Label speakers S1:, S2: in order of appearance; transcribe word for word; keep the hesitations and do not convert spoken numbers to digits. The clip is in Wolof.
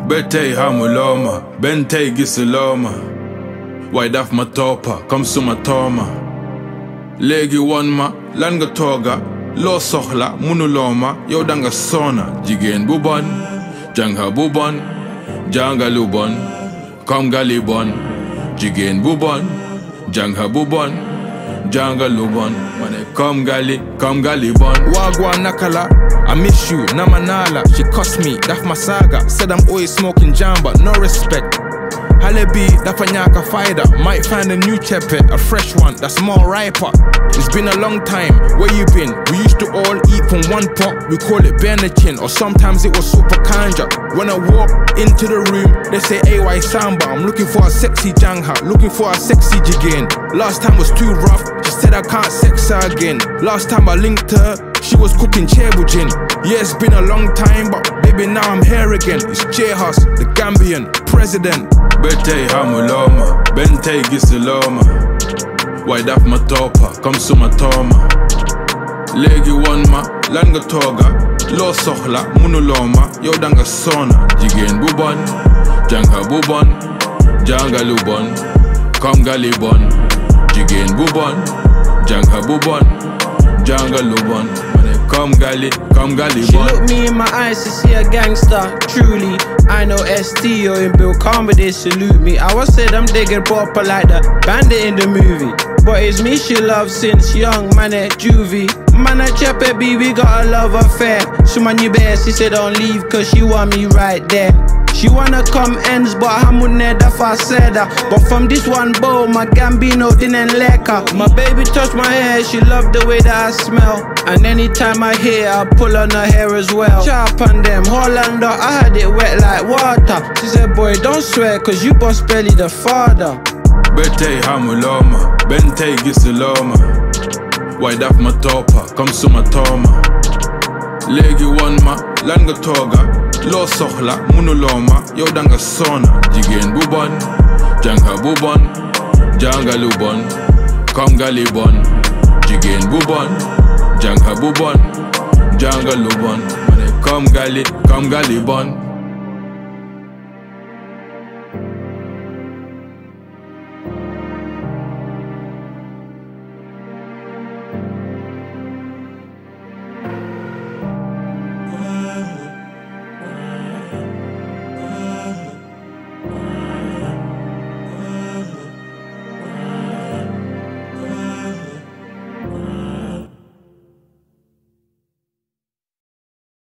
S1: Betei hamuloma, bentei gisiloma. Why daf matopa, come sumatoma. Legi wanma, langa toga. Lo sohla, munuloma, yodanga sona. Jigen buban, jangha buban, janga luban. Kom galibon, jigen buban, jangha buban, janga luban. Mane kom gali, kom galibon.
S2: Wagwan nakala, I miss you, namanala. She cussed me, that's my saga. Said I'm always smoking jamba, no respect. Halebi, that's a nyaka fighter. Might find a new chepe, a fresh one that's more riper. It's been a long time, where you been? We used to all eat from one pot, we call it Benachin, or sometimes it was super kanja. When I walk into the room, they say A Y Samba. I'm looking for a sexy jangha, looking for a sexy jigen. Last time was too rough, she said I can't sex her again. Last time I linked her, she was cooking chebujin. Yeah, it's been a long time, but baby now I'm here again. It's J-Hus, the Gambian president.
S1: Betei hamuloma, bentei gisiloma. Why daf matopa, come sumatoma. Legi wanma, langa toga. Lo sohla, munuloma, yodanga sona. Jigen buban, jangha buban, janga luban. Kom galibon, jigen buban, jangha buban, janga luban. Come gali, come gali.
S3: She looked me in my eyes to see a gangster. Truly, I know S T or in Bill Karma, they salute me. I was said I'm digging proper like the bandit in the movie. But it's me she loves since young, man at juvie. Man at Chepe B, we got a love affair. So man you better, she said don't leave cause she want me right there. She wanna come ends, but I'm never said that. But from this one bowl, my Gambino didn't like her. My baby touched my hair, she loved the way that I smell. And anytime I hear, I pull on her hair as well. Chop on them, Hollander, I had it wet like water. She said, boy, don't swear, cause you boss belly the father.
S1: Betei hamuloma, bentei gisiloma. Why daf matopa, come sumatoma. Legi wanma, langa toga. Lo sohla, munuloma, yodanga sona. Jigen buban, jangha buban, janga luban. Kom galibon, jigen buban, jangha buban, janga luban. Mane kom gali, kom galibon.